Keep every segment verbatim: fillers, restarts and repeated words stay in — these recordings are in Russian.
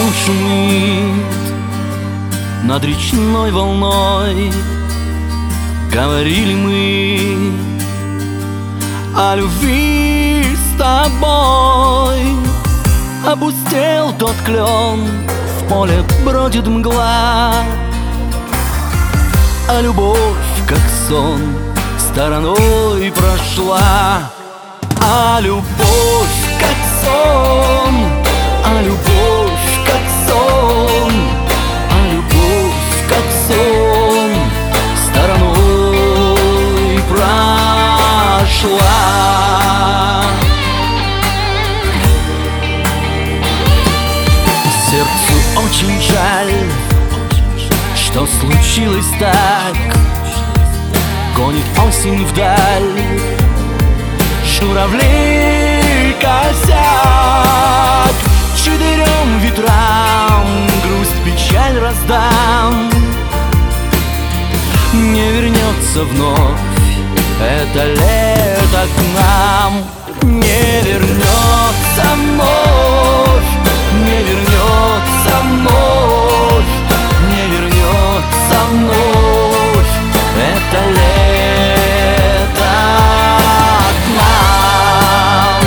Океан шумит над речной волной. Говорили мы о любви с тобой. Опустел тот клен, в поле бродит мгла, а любовь, как сон, стороной прошла. А любовь, как сон, а любовь, как сон, а любовь, как сон, стороной прошла. Сердцу очень жаль, что случилось так. Гонит осень вдаль журавлей косяк. Четырем ветрам грусть, печаль раздам. Не вернется вновь это лето к нам. Не вернется вновь, не вернется вновь, не вернется вновь это лето к нам.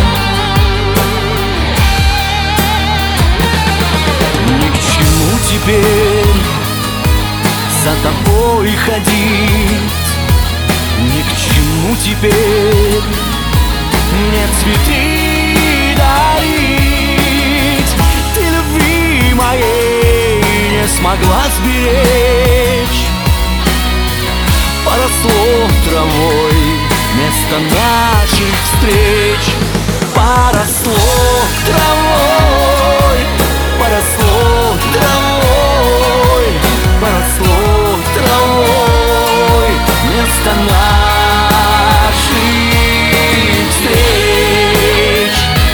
Ни к чему теперь за тобой ходить, ни к чему теперь мне цветы дарить. Ты любви моей не смогла сберечь. Поросло травой место наших встреч. Поросло травой, поросло травой, поросло травой место наших встреч.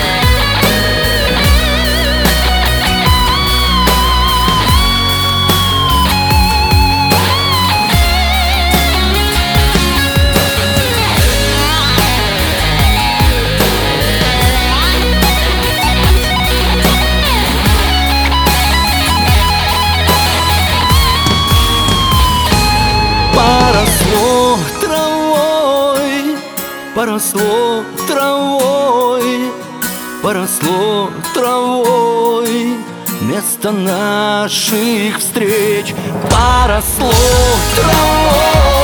Поросло травой, поросло травой, поросло травой место наших встреч. Поросло травой.